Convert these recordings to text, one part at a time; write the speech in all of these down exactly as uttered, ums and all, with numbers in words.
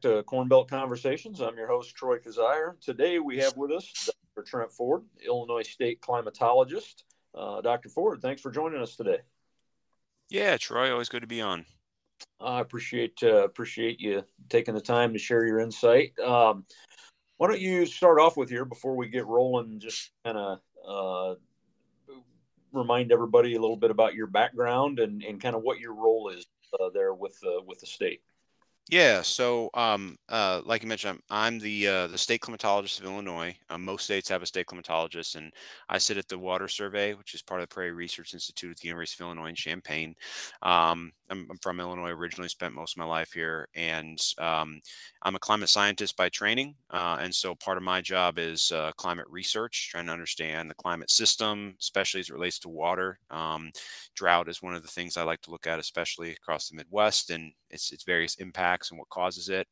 back to Corn Belt Conversations. I'm your host, Troy Kazire. Today we have with us Doctor Trent Ford, Illinois State climatologist. Uh, Doctor Ford, thanks for joining us today. Yeah, Troy, always good to be on. I appreciate uh, appreciate you taking the time to share your insight. Um, why don't you start off with here before we get rolling? Just kind of uh, remind everybody a little bit about your background and, and kind of what your role is uh, there with uh, with the state. Yeah, so um, uh, like you mentioned, I'm, I'm the uh, the state climatologist of Illinois. Um, most states have a state climatologist, and I sit at the Water Survey, which is part of the Prairie Research Institute at the University of Illinois in Champaign. Um, I'm, I'm from Illinois originally, spent most of my life here, and um, I'm a climate scientist by training. Uh, and so part of my job is uh, climate research, trying to understand the climate system, especially as it relates to water. Um, drought is one of the things I like to look at, especially across the Midwest, and its its various impacts and what causes it.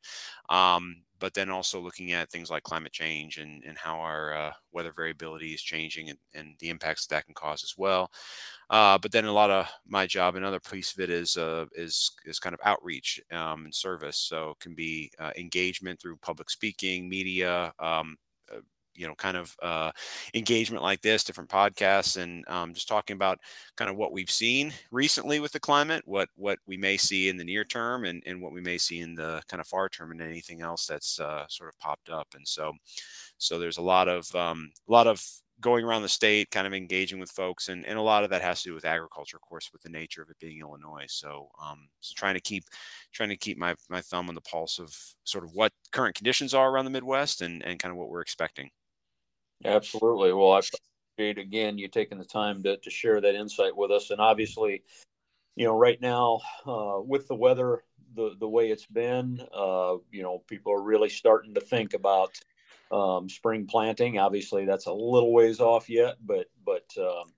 Um, but then also looking at things like climate change and, and how our uh, weather variability is changing and, and the impacts that can cause as well. Uh, but then a lot of my job, another piece of it is uh, is is kind of outreach um, and service. So it can be uh, engagement through public speaking, media, um, uh, you know, kind of uh, engagement like this, different podcasts, and um, just talking about kind of what we've seen recently with the climate, what what we may see in the near term, and and what we may see in the kind of far term, and anything else that's uh, sort of popped up. And so so there's a lot of um, a lot of going around the state, kind of engaging with folks, and, and a lot of that has to do with agriculture, of course, with the nature of it being Illinois. So, um, so trying to keep trying to keep my my thumb on the pulse of sort of what current conditions are around the Midwest, and and kind of what we're expecting. Absolutely. Well, I appreciate again you taking the time to, to share that insight with us. And obviously, you know, right now uh, with the weather the the way it's been, uh, you know, people are really starting to think about um, spring planting. Obviously, that's a little ways off yet, but but um,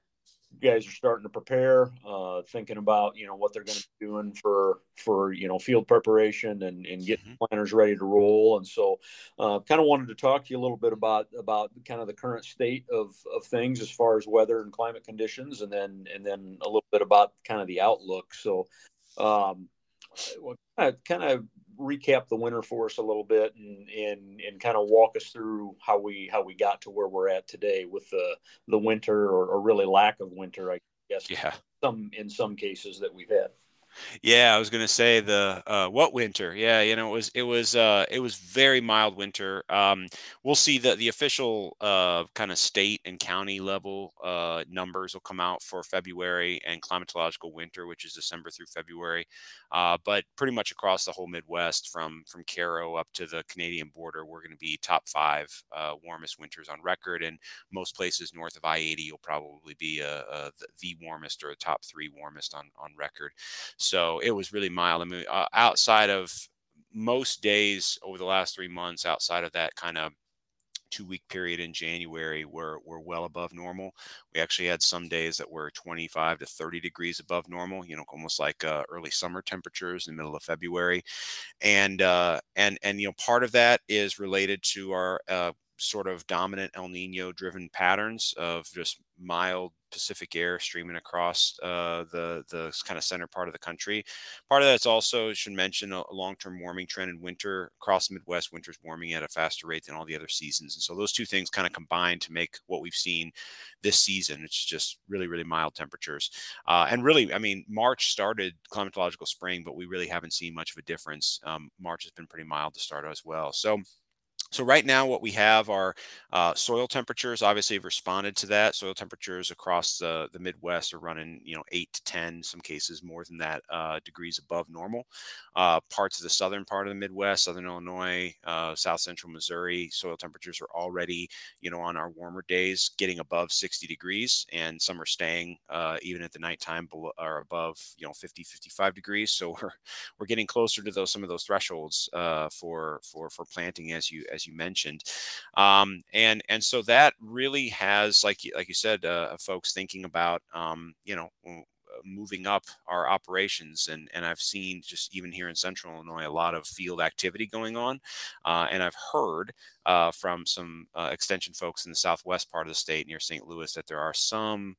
you guys are starting to prepare, uh, thinking about you know what they're going to be doing for for you know field preparation and and getting Mhm. planters ready to roll. And so, uh, kind of wanted to talk to you a little bit about about kind of the current state of of things as far as weather and climate conditions, and then and then a little bit about kind of the outlook. So, um, well, kind of, kind of recap the winter for us a little bit and, and, and kind of walk us through how we how we got to where we're at today with the the winter or, or really lack of winter, I guess, Yeah. some in some cases that we've had. Yeah, I was gonna say the uh, what winter? Yeah, you know, it was it was uh, it was very mild winter. Um, we'll see that the official uh, kind of state and county level uh, numbers will come out for February and climatological winter, which is December through February. Uh, but pretty much across the whole Midwest, from from Cairo up to the Canadian border, we're going to be top five uh, warmest winters on record, and most places north of I eighty will probably be uh, uh, the, the warmest or a top three warmest on on record. So it was really mild. I mean, uh, outside of most days over the last three months, outside of that kind of two week period in January, were were well above normal. We actually had some days that were twenty-five to thirty degrees above normal. You know, almost like uh, early summer temperatures in the middle of February. And uh, and and you know, part of that is related to our uh, sort of dominant El Nino driven patterns of just mild Pacific air streaming across uh, the the kind of center part of the country. Part of that's also, I should mention, a long term warming trend in winter across the Midwest. Winter's warming at a faster rate than all the other seasons, and so those two things kind of combine to make what we've seen this season. It's just really really mild temperatures. Uh, and really, I mean, March started climatological spring, but we really haven't seen much of a difference. Um, March has been pretty mild to start as well. So so right now, what we have are uh, soil temperatures. Obviously, have responded to that. Soil temperatures across the, the Midwest are running, you know, eight to ten, some cases more than that, uh, degrees above normal. Uh, parts of the southern part of the Midwest, southern Illinois, uh, south central Missouri, soil temperatures are already, you know, on our warmer days getting above sixty degrees, and some are staying uh, even at the nighttime below or above, you know, fifty, fifty-five degrees. So we're we're getting closer to those some of those thresholds uh, for for for planting, as you as you mentioned, um, and and so that really has, like you- like you said, uh, folks thinking about um, you know w- uh, moving up our operations, and and I've seen just even here in Central Illinois a lot of field activity going on, uh, and I've heard uh, from some uh, extension folks in the southwest part of the state near Saint Louis that there are some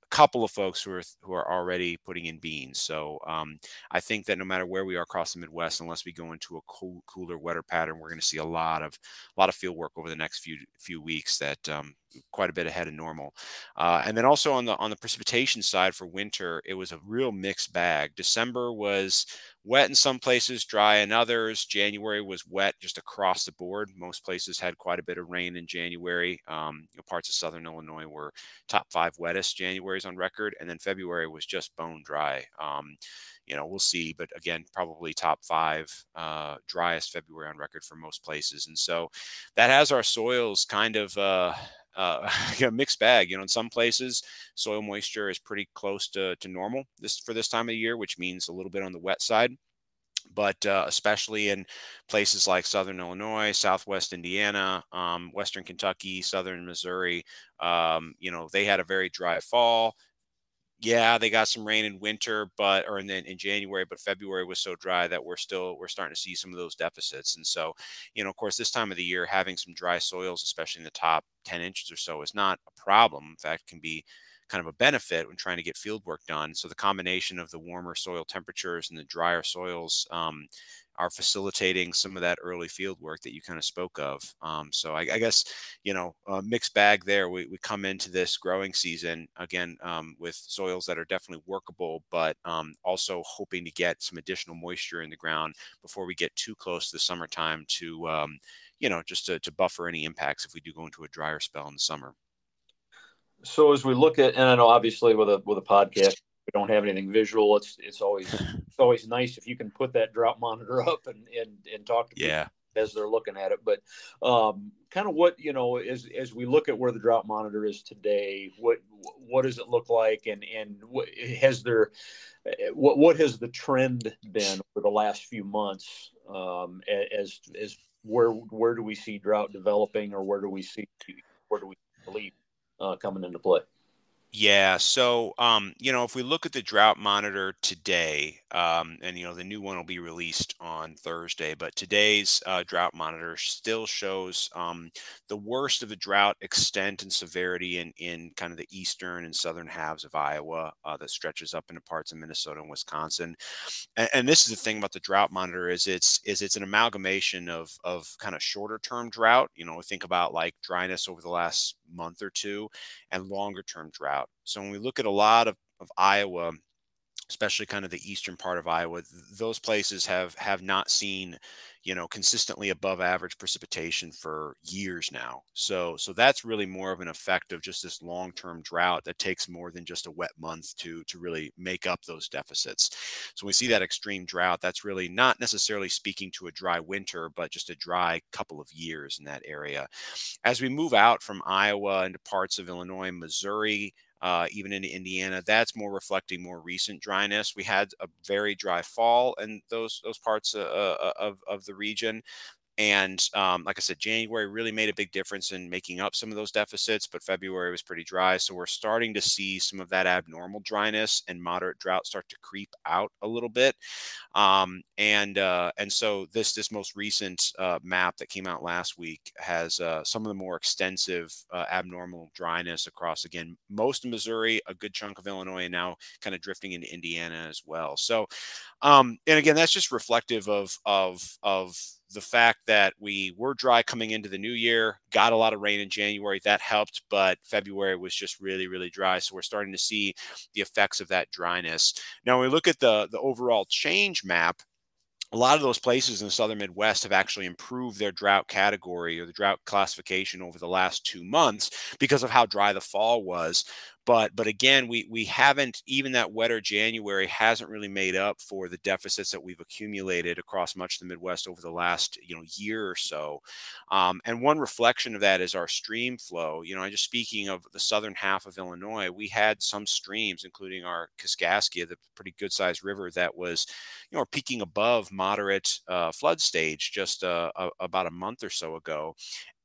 couple of folks who are who are already putting in beans. So um, I think that no matter where we are across the Midwest, unless we go into a cool, cooler, wetter pattern, we're going to see a lot of a lot of field work over the next few few weeks. That um, quite a bit ahead of normal. Uh, and then also on the on the precipitation side for winter, it was a real mixed bag. December was wet in some places, dry in others. January was wet just across the board. Most places had quite a bit of rain in January. Um, you know, parts of southern Illinois were top five wettest Januaries on record, and then February was just bone dry. Um, you know, we'll see, but again, probably top five uh, driest February on record for most places, and so that has our soils kind of. Uh, uh, a mixed bag. You know, in some places, soil moisture is pretty close to, to normal this for this time of year, which means a little bit on the wet side. But uh, especially in places like Southern Illinois, Southwest Indiana, um, Western Kentucky, Southern Missouri, um, you know, they had a very dry fall. Yeah, they got some rain in winter, but or in in January, but February was so dry that we're still we're starting to see some of those deficits. And so, you know, of course, this time of the year, having some dry soils, especially in the top ten inches or so, is not a problem. In fact, can be kind of a benefit when trying to get field work done. So the combination of the warmer soil temperatures and the drier soils um, are facilitating some of that early field work that you kind of spoke of. Um, so I, I guess, you know, a mixed bag there. We, we come into this growing season again um, with soils that are definitely workable, but um, also hoping to get some additional moisture in the ground before we get too close to the summertime to, um, you know, just to, to buffer any impacts if we do go into a drier spell in the summer. So as we look at, and I know obviously with a with a podcast, we don't have anything visual. It's it's always it's always nice if you can put that drought monitor up and and, and talk to people Yeah. as they're looking at it. But um, kind of what, you know, as as we look at where the drought monitor is today, what what does it look like, and and what, has there what what has the trend been for the last few months, um, as as where where do we see drought developing, or where do we see where do we believe uh, coming into play? Yeah. So, um, you know, if we look at the drought monitor today, um, and, you know, the new one will be released on Thursday, but today's uh, drought monitor still shows um, the worst of the drought extent and severity in, in kind of the eastern and southern halves of Iowa uh, that stretches up into parts of Minnesota and Wisconsin. And, and this is the thing about the drought monitor is it's is it's an amalgamation of of kind of shorter term drought. You know, think about like dryness over the last month or two and longer term drought. So when we look at a lot of, of Iowa, especially kind of the eastern part of Iowa, th- those places have have not seen, you know, consistently above average precipitation for years now. So so that's really more of an effect of just this long-term drought that takes more than just a wet month to to really make up those deficits. So when we see that extreme drought, that's really not necessarily speaking to a dry winter, but just a dry couple of years in that area. As we move out from Iowa into parts of Illinois, Missouri, uh, even into Indiana, that's more reflecting more recent dryness. We had a very dry fall in those those parts uh, uh, of of the region. And um, like I said, January really made a big difference in making up some of those deficits, but February was pretty dry. So we're starting to see some of that abnormal dryness and moderate drought start to creep out a little bit. Um, and uh, and so this this most recent uh, map that came out last week has uh, some of the more extensive uh, abnormal dryness across again most of Missouri, a good chunk of Illinois, and now kind of drifting into Indiana as well. So um, and again, that's just reflective of of of the fact that we were dry coming into the new year, got a lot of rain in January. That helped, but February was just really, really dry. So we're starting to see the effects of that dryness. Now, when we look at the, the overall change map, a lot of those places in the southern Midwest have actually improved their drought category or the drought classification over the last two months because of how dry the fall was. But but again, we we haven't, even that wetter January hasn't really made up for the deficits that we've accumulated across much of the Midwest over the last you know year or so. Um, and one reflection of that is our stream flow. You know, I just speaking of the southern half of Illinois, we had some streams, including our Kaskaskia, the pretty good sized river that was you know, peaking above moderate uh, flood stage just uh, a, about a month or so ago.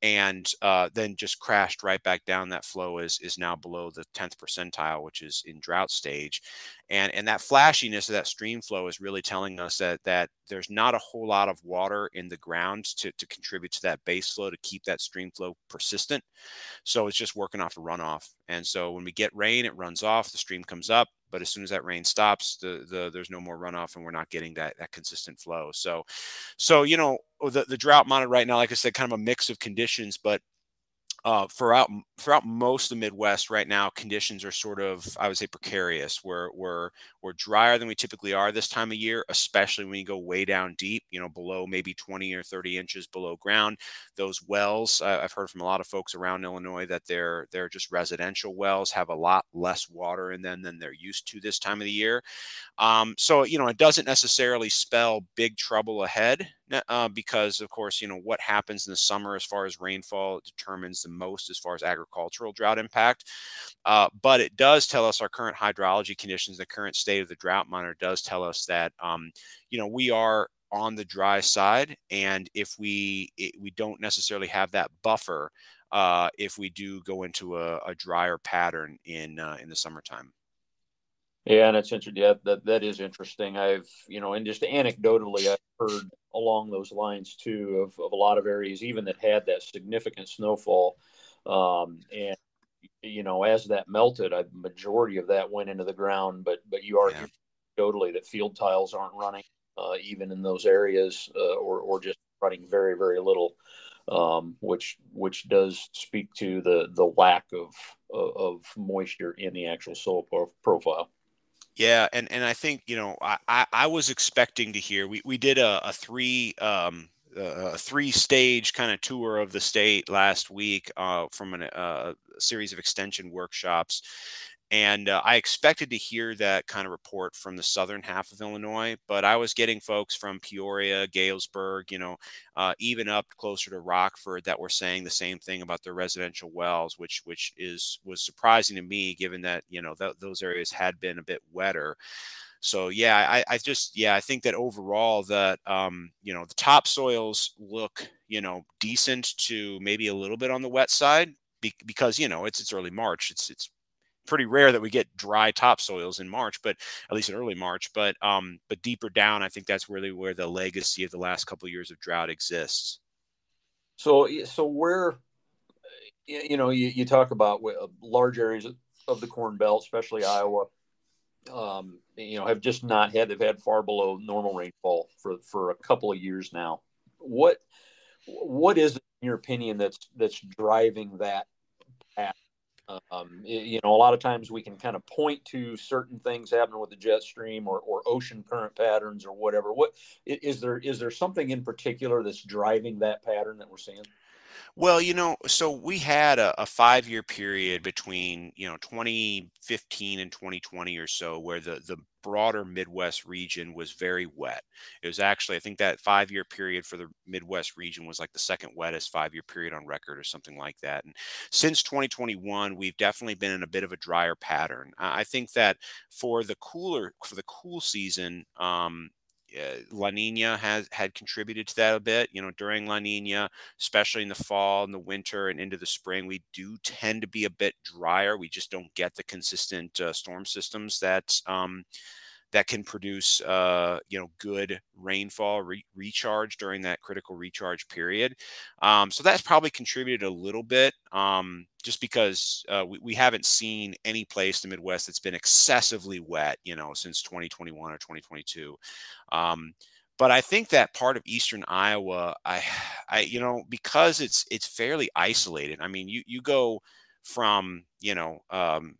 and uh, then just crashed right back down. That flow is is now below the tenth percentile, which is in drought stage, and and that flashiness of that stream flow is really telling us that that there's not a whole lot of water in the ground to to contribute to that base flow to keep that stream flow persistent. So it's just working off a runoff. And so when we get rain, it runs off, the stream comes up, but as soon as that rain stops, the, the there's no more runoff, and we're not getting that that consistent flow. So, so you know, the the drought monitor right now, like I said, kind of a mix of conditions, but uh, throughout throughout most of the Midwest right now, conditions are sort of, I would say, precarious. We're we're we're drier than we typically are this time of year, especially when you go way down deep, you know, below maybe twenty or thirty inches below ground. Those wells, uh, I've heard from a lot of folks around Illinois that they're they're just residential wells, have a lot less water in them than they're used to this time of the year. Um, so, you know, it doesn't necessarily spell big trouble ahead, uh, because, of course, you know, what happens in the summer as far as rainfall determines the most as far as agricultural drought impact. Uh, but it does tell us our current hydrology conditions, the current state of the drought monitor does tell us that, um, you know, we are on the dry side. And if we, it, we don't necessarily have that buffer, uh, if we do go into a, a drier pattern in, uh, in the summertime. Yeah, and it's interesting. Yeah, that that is interesting. I've, you know, and just anecdotally, I've heard along those lines too of, of a lot of areas even that had that significant snowfall, um, and you know, as that melted, a majority of that went into the ground. But but you are Yeah. hearing totally that field tiles aren't running, uh, even in those areas, uh, or or just running very very little, um, which which does speak to the the lack of of moisture in the actual soil pro- profile. Yeah, and and I think, you know, I I, I was expecting to hear, we we did a, a three um a three stage kind of tour of the state last week, uh, from an, uh, a series of extension workshops. And uh, I expected to hear that kind of report from the southern half of Illinois, but I was getting folks from Peoria, Galesburg, you know, uh, even up closer to Rockford, that were saying the same thing about their residential wells, which which is was surprising to me, given that, you know, th those areas had been a bit wetter. So yeah, I, I just, yeah, I think that overall that, um, you know, the topsoils look, you know, decent to maybe a little bit on the wet side, be, because, you know, it's it's early March. It's it's pretty rare that we get dry topsoils in March, but at least in early March. But um, but deeper down, I think that's really where the legacy of the last couple of years of drought exists. So so where, you know, you, you talk about uh, large areas of the Corn Belt, especially Iowa, um, you know, have just not had, they've had far below normal rainfall for for a couple of years now. What what is it, in your opinion, that's that's driving that path? Um, you know, a lot of times we can kind of point to certain things happening with the jet stream, or, or ocean current patterns or whatever. What is there? Is there something in particular that's driving that pattern that we're seeing? Well, you know, so we had a, a five year period between, you know, twenty fifteen and twenty twenty or so, where the, the broader Midwest region was very wet. It was actually, I think that five year period for the Midwest region was like the second wettest five year period on record or something like that. And since twenty twenty-one, we've definitely been in a bit of a drier pattern. I I think that for the cooler, for the cool season, um, uh, La Nina has had contributed to that a bit. You know, during La Nina, especially in the fall and the winter and into the spring, we do tend to be a bit drier. We just don't get the consistent uh, storm systems that um, that can produce, uh, you know, good rainfall re- recharge during that critical recharge period. Um, so that's probably contributed a little bit, um, just because uh, we, we haven't seen any place in the Midwest that's been excessively wet, you know, since twenty twenty-one or twenty twenty-two. Um, but I think that part of eastern Iowa, I, I, you know, because it's it's fairly isolated. I mean, you you go from, you know, um,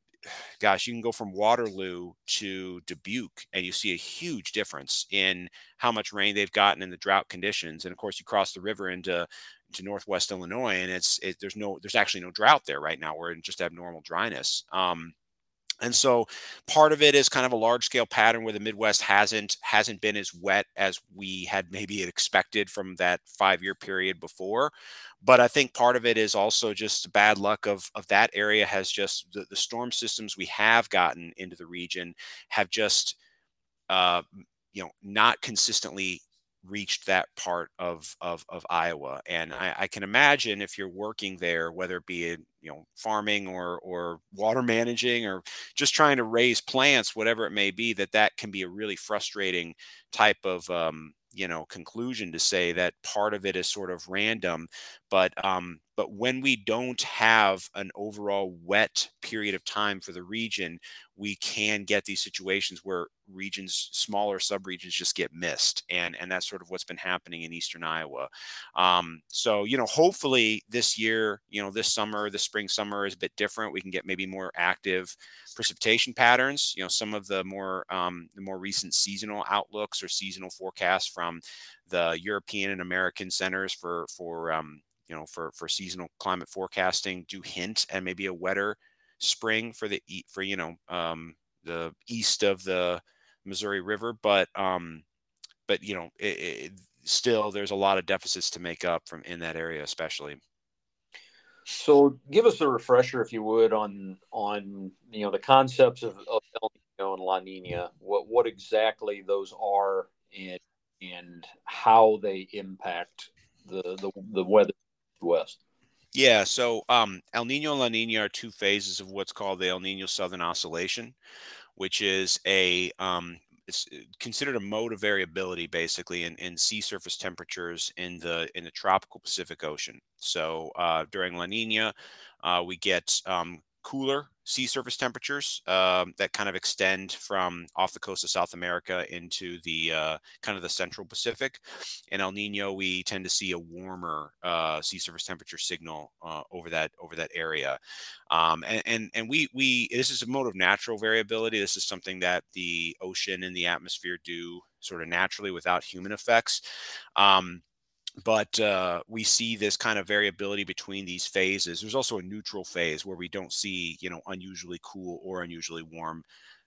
gosh, you can go from Waterloo to Dubuque, and you see a huge difference in how much rain they've gotten in the drought conditions. And of course, you cross the river into to northwest Illinois, and it's it, there's no there's actually no drought there right now. We're in just abnormal dryness. Um, and so part of it is kind of a large scale pattern where the Midwest hasn't hasn't been as wet as we had maybe expected from that five year period before. But I think part of it is also just bad luck of of that area. Has just the, the storm systems we have gotten into the region have just uh, you know, not consistently reached that part of of, of Iowa. And I, I can imagine if you're working there, whether it be in, you know, farming or or water managing or just trying to raise plants, whatever it may be, that that can be a really frustrating type of um, you know, conclusion to say that part of it is sort of random. But um, but when we don't have an overall wet period of time for the region, we can get these situations where regions, smaller subregions, just get missed, and and that's sort of what's been happening in eastern Iowa. Um, so you know, hopefully this year, you know, this summer, the spring summer is a bit different. We can get maybe more active precipitation patterns. You know, some of the more um, the more recent seasonal outlooks or seasonal forecasts from the European and American centers for for um, you know, for for seasonal climate forecasting do hint at maybe a wetter spring for the e- for you know, um, the east of the Missouri River, but um, but you know, it, it, still there's a lot of deficits to make up from in that area, especially. So give us a refresher, if you would, on on you know the concepts of, of El Nino and La Nina. What what exactly those are, and and how they impact the the, the weather in the West. Yeah, so um, El Nino and La Nina are two phases of what's called the El Nino Southern Oscillation, which is a um, it's considered a mode of variability basically in, in sea surface temperatures in the in the tropical Pacific Ocean. So uh, during La Nina, uh, we get um, cooler sea surface temperatures um, that kind of extend from off the coast of South America into the uh, kind of the central Pacific. In El Nino, we tend to see a warmer uh, sea surface temperature signal uh, over that over that area. Um, and, and and we we this is a mode of natural variability. This is something that the ocean and the atmosphere do sort of naturally without human effects. Um, but uh, we see this kind of variability between these phases. There's also a neutral phase where we don't see, you know, unusually cool or unusually warm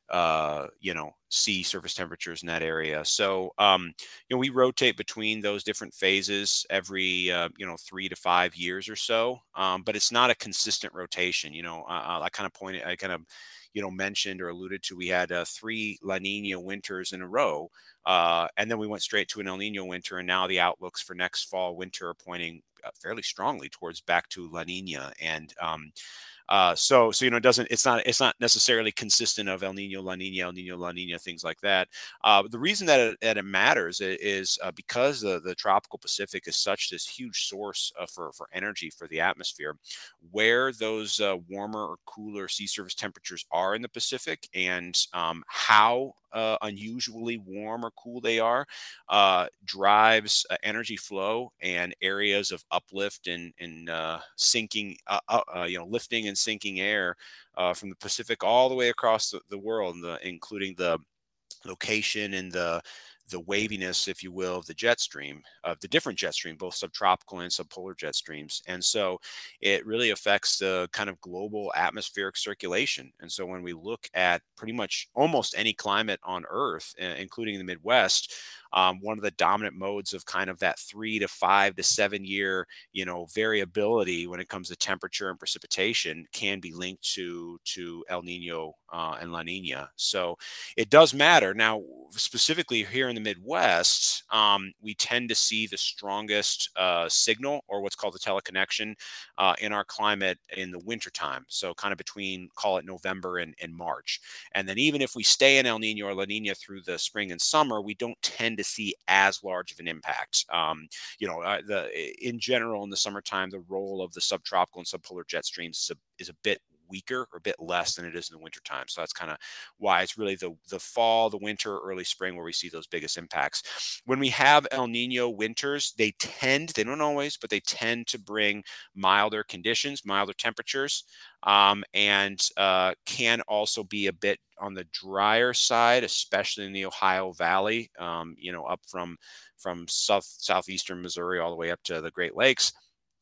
uh, you know, sea surface temperatures in that area. So, um, you know, we rotate between those different phases every, uh, you know, three to five years or so. Um, but it's not a consistent rotation. You know, uh, I kind of pointed, I kind of, you know, mentioned or alluded to, we had uh, three La Nina winters in a row. Uh, and then we went straight to an El Nino winter. And now the outlooks for next fall winter are pointing uh, fairly strongly towards back to La Nina. And, um, uh, so, so you know, it doesn't. It's not. It's not necessarily consistent of El Nino, La Nina, El Nino, La Nina, things like that. Uh, the reason that it, that it matters is uh, because the the tropical Pacific is such this huge source uh, for for energy for the atmosphere. Where those uh, warmer or cooler sea surface temperatures are in the Pacific, and um, how uh, unusually warm or cool they are, uh, drives uh, energy flow and areas of uplift and, and uh, sinking, uh, uh, you know, lifting and sinking air uh, from the Pacific all the way across the, the world, the, including the location and the the waviness, if you will, of the jet stream, of the different jet stream, both subtropical and subpolar jet streams. And so it really affects the kind of global atmospheric circulation. And so when we look at pretty much almost any climate on Earth, uh, including the Midwest, um, one of the dominant modes of kind of that three to five to seven year, you know, variability when it comes to temperature and precipitation can be linked to to El Nino uh, and La Nina. So it does matter. Now, specifically here in the Midwest, um, we tend to see the strongest uh, signal, or what's called the teleconnection, uh, in our climate in the wintertime. So kind of between, call it November and, and March. And then even if we stay in El Nino or La Nina through the spring and summer, we don't tend to see as large of an impact. Um, you know, uh, the in general in the summertime, the role of the subtropical and subpolar jet streams is a, is a bit weaker or a bit less than it is in the wintertime. So that's kind of why it's really the the fall, the winter, early spring where we see those biggest impacts. When we have El Nino winters, they tend, they don't always, but they tend to bring milder conditions, milder temperatures, um, and uh, can also be a bit on the drier side, especially in the Ohio Valley, um, you know, up from from south southeastern Missouri all the way up to the Great Lakes.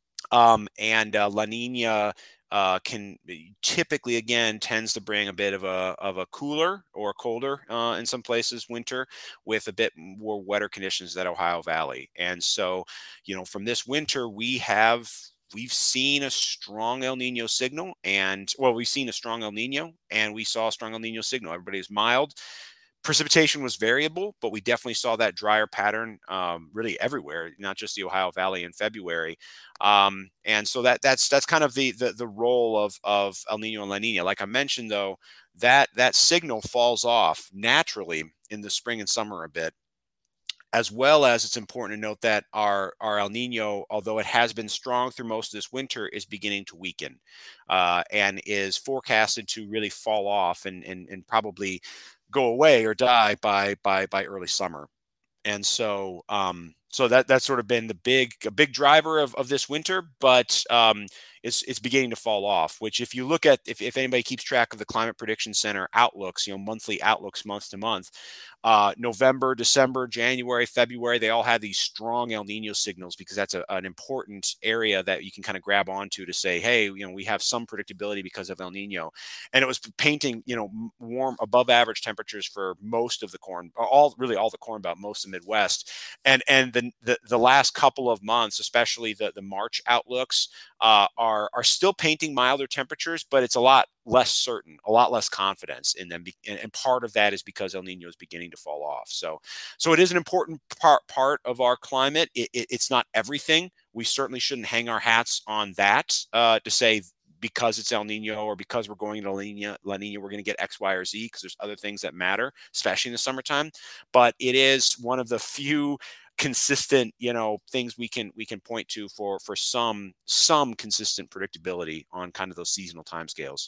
Um, and uh, La Nina uh, can typically, again, tends to bring a bit of a of a cooler or colder uh, in some places winter with a bit more wetter conditions that Ohio Valley. And so, you know, from this winter, we have we've seen a strong El Nino signal, and well, we've seen a strong El Nino, and we saw a strong El Nino signal. Everybody is mild. Precipitation was variable, but we definitely saw that drier pattern um, really everywhere, not just the Ohio Valley in February. Um, and so that that's that's kind of the the, the role of of El Nino and La Nina. Like I mentioned, though, that that signal falls off naturally in the spring and summer a bit. As well as it's important to note that our, our El Nino, although it has been strong through most of this winter, is beginning to weaken uh, and is forecasted to really fall off and, and, and probably go away or die by, by, by early summer. And so, um, so that that's sort of been the big, a big driver of, of this winter, but um, it's it's beginning to fall off. Which, if you look at, if, if anybody keeps track of the Climate Prediction Center outlooks, you know, monthly outlooks, month to month, uh, November, December, January, February, they all had these strong El Nino signals because that's a, an important area that you can kind of grab onto to say, hey, you know, we have some predictability because of El Nino, and it was painting, you know, warm, above average temperatures for most of the corn, all really all the corn belt, most of the Midwest, and and the the, the last couple of months, especially the the March outlooks, uh, are are still painting milder temperatures, but it's a lot less certain, a lot less confidence in them, and, and part of that is because El Nino is beginning to fall off. So, so it is an important part part of our climate. It, it, it's not everything. We certainly shouldn't hang our hats on that uh, to say because it's El Nino or because we're going to La Nina, La Nina, we're going to get X, Y, or Z, because there's other things that matter, especially in the summertime. But it is one of the few consistent, you know, things we can we can point to for for some some consistent predictability on kind of those seasonal timescales.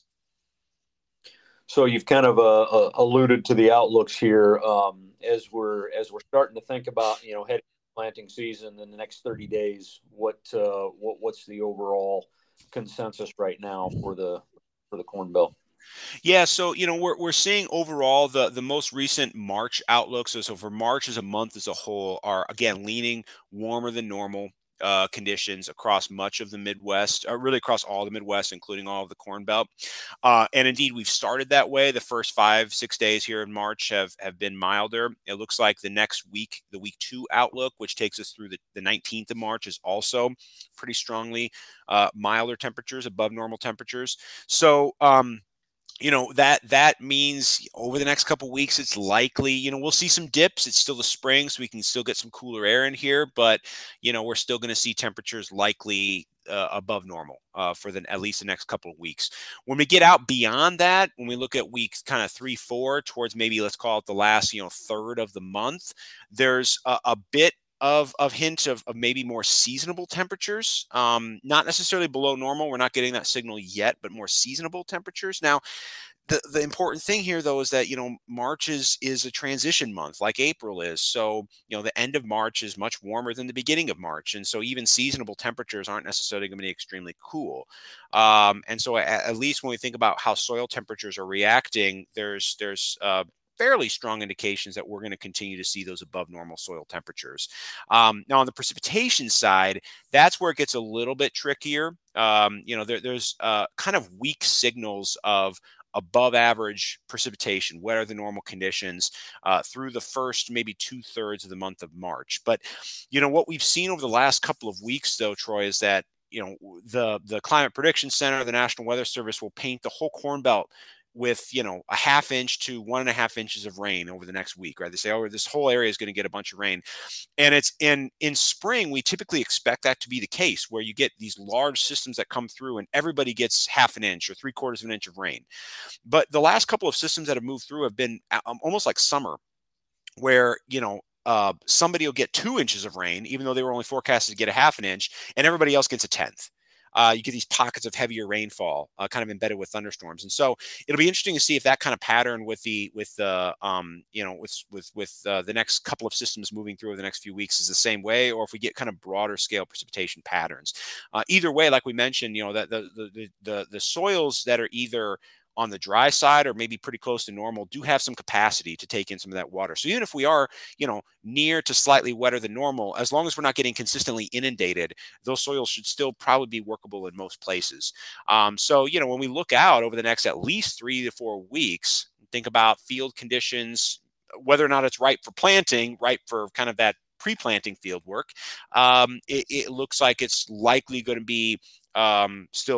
So you've kind of uh, uh, alluded to the outlooks here um, as we're as we're starting to think about, you know, heading to planting season in the next thirty days. What uh, what what's the overall consensus right now for the for the Corn Belt? Yeah, so you know we're we're seeing overall the the most recent March outlooks. So, so for March as a month as a whole are again leaning warmer than normal uh, conditions across much of the Midwest, uh, really across all the Midwest, including all of the Corn Belt. Uh, and indeed, we've started that way. The first five six days here in March have have been milder. It looks like the next week, the week two outlook, which takes us through the, the nineteenth of March, is also pretty strongly uh, milder temperatures, above normal temperatures. So. Um, you know, that that means over the next couple of weeks, it's likely, you know, we'll see some dips. It's still the spring, so we can still get some cooler air in here. But, you know, we're still going to see temperatures likely uh, above normal uh, for the, at least the next couple of weeks. When we get out beyond that, when we look at weeks kind of three, four, towards maybe let's call it the last, you know, third of the month, there's a, a bit of of hint of, of maybe more seasonable temperatures, um, not necessarily below normal. We're not getting that signal yet, but more seasonable temperatures. Now, the, the important thing here, though, is that, you know, March is, is a transition month like April is. So, you know, the end of March is much warmer than the beginning of March. And so even seasonable temperatures aren't necessarily going to be extremely cool. Um, and so at, at least when we think about how soil temperatures are reacting, there's, there's, uh, fairly strong indications that we're going to continue to see those above normal soil temperatures. Um, now, on the precipitation side, that's where it gets a little bit trickier. Um, you know, there, there's uh, kind of weak signals of above average precipitation, wetter than normal conditions uh, through the first maybe two thirds of the month of March. But, you know, what we've seen over the last couple of weeks, though, Troy, is that, you know, the, the Climate Prediction Center, the National Weather Service will paint the whole Corn Belt with, you know, a half inch to one and a half inches of rain over the next week, right? They say, oh, this whole area is going to get a bunch of rain. And it's in, in spring, we typically expect that to be the case, where you get these large systems that come through and everybody gets half an inch or three quarters of an inch of rain. But the last couple of systems that have moved through have been almost like summer, where, you know, uh, somebody will get two inches of rain, even though they were only forecasted to get a half an inch, and everybody else gets a tenth. Uh, you get these pockets of heavier rainfall uh, kind of embedded with thunderstorms. And so it'll be interesting to see if that kind of pattern with the, with the, um, you know, with, with, with uh, the next couple of systems moving through over the next few weeks is the same way, or if we get kind of broader scale precipitation patterns. Uh, either way, like we mentioned, you know, that the, the, the, the soils that are either on the dry side or maybe pretty close to normal do have some capacity to take in some of that water. So even if we are, you know, near to slightly wetter than normal, as long as we're not getting consistently inundated, those soils should still probably be workable in most places. Um, so, you know, when we look out over the next at least three to four weeks, think about field conditions, whether or not it's right for planting, right for kind of that pre-planting field work. Um, it, it looks like it's likely going to be um, still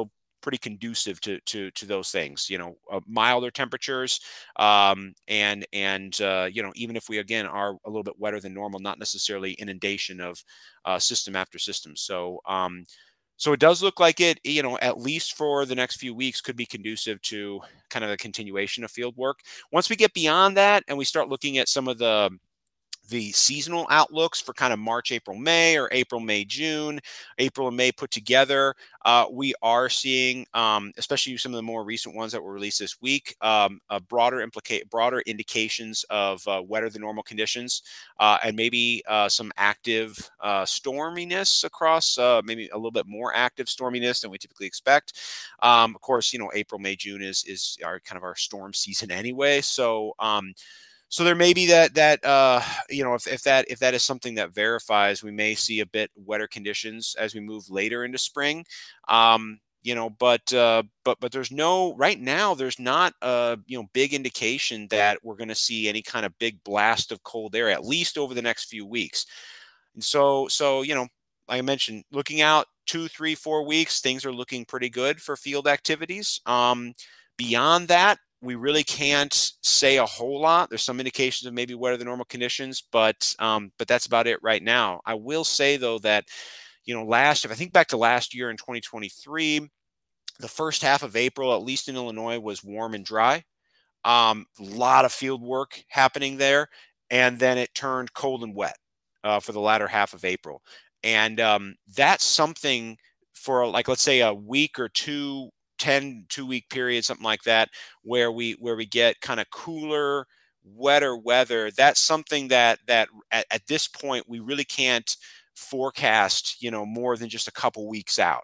pretty conducive to to to those things. You know, uh, milder temperatures, um, and and uh, you know, even if we again are a little bit wetter than normal, not necessarily inundation of uh, system after system. So. Um, so it does look like it, you know, at least for the next few weeks, could be conducive to kind of a continuation of field work. Once we get beyond that and we start looking at some of the the seasonal outlooks for kind of March, April, May, or April, May, June, April and May put together, uh, we are seeing, um, especially some of the more recent ones that were released this week, um, a broader implicate broader indications of uh, wetter than normal conditions, uh, and maybe uh, some active uh, storminess across, uh, maybe a little bit more active storminess than we typically expect. Um, of course, you know, April, May, June is is our kind of our storm season anyway, so. Um, So there may be that that uh, you know if, if that if that is something that verifies, we may see a bit wetter conditions as we move later into spring. Um, you know, but uh, but but there's no right now. There's not a you know big indication that we're going to see any kind of big blast of cold air, at least over the next few weeks. And so so you know, like I mentioned, looking out two, three, four weeks, things are looking pretty good for field activities. Um, beyond that, we really can't say a whole lot. There's some indications of maybe wetter than normal conditions, but um, but that's about it right now. I will say though that you know last, if I think back to last year in twenty twenty-three, the first half of April, at least in Illinois, was warm and dry. Um, a lot of field work happening there, and then it turned cold and wet uh, for the latter half of April, and um, that's something for like let's say a week or two, ten two week period, something like that, where we where we get kind of cooler, wetter weather. That's something that that at, at this point we really can't forecast, you know, more than just a couple weeks out.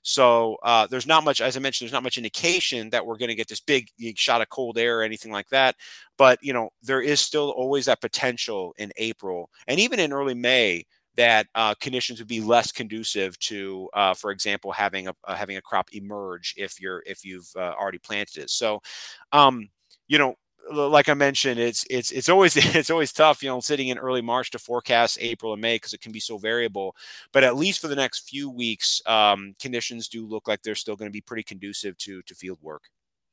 So uh, there's not much, as I mentioned, there's not much indication that we're going to get this big shot of cold air or anything like that. But, you know, there is still always that potential in April and even in early May that uh, conditions would be less conducive to, uh, for example, having a uh, having a crop emerge if you're if you've uh, already planted it. So, um, you know, like I mentioned, it's it's it's always it's always tough, you know, sitting in early March to forecast April and May because it can be so variable. But at least for the next few weeks, um, conditions do look like they're still going to be pretty conducive to to field work.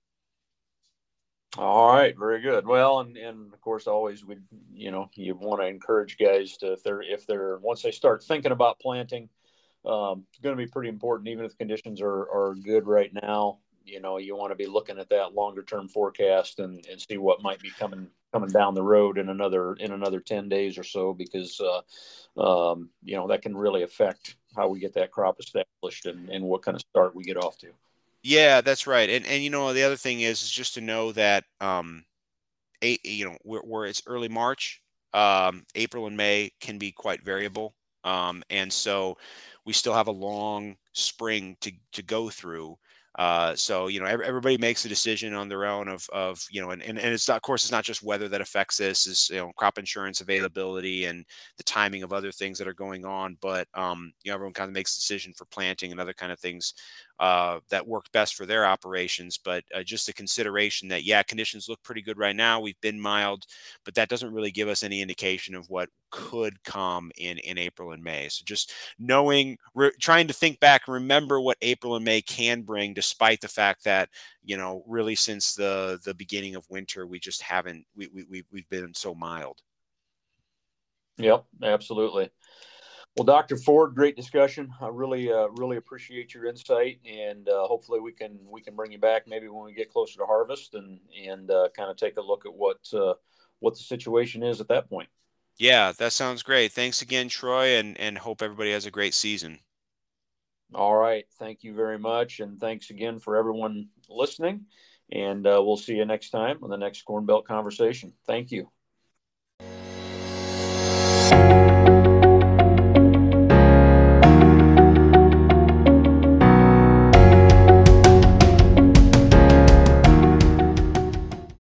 All right, very good. Well, and, and of course, always we, you know, you want to encourage guys to if they're if they're once they start thinking about planting, um, it's going to be pretty important. Even if conditions are are good right now, you know, you want to be looking at that longer term forecast and, and see what might be coming coming down the road in another in another ten days or so, because uh, um, you know that can really affect how we get that crop established and, and what kind of start we get off to. Yeah, that's right. And and you know the other thing is is just to know that um, a, you know where, where it's early March, um, April and May can be quite variable, um, and so we still have a long spring to to go through. Uh, so you know every, everybody makes a decision on their own of of you know and, and, and it's not, of course it's not just weather that affects this, is you know crop insurance availability and the timing of other things that are going on, but um, you know everyone kind of makes a decision for planting and other kind of things uh, that work best for their operations. But uh, just a consideration that, yeah, conditions look pretty good right now. We've been mild, but that doesn't really give us any indication of what could come in, in April and May. So just knowing, re- trying to think back, remember what April and May can bring, despite the fact that, you know, really since the, the beginning of winter, we just haven't, we, we, we- we've been so mild. Yep, absolutely. Well, Doctor Ford, great discussion. I really, uh, really appreciate your insight, and uh, hopefully we can we can bring you back maybe when we get closer to harvest and and uh, kind of take a look at what uh, what the situation is at that point. Yeah, that sounds great. Thanks again, Troy, and and hope everybody has a great season. All right, thank you very much, and thanks again for everyone listening. And uh, we'll see you next time on the next Corn Belt Conversation. Thank you.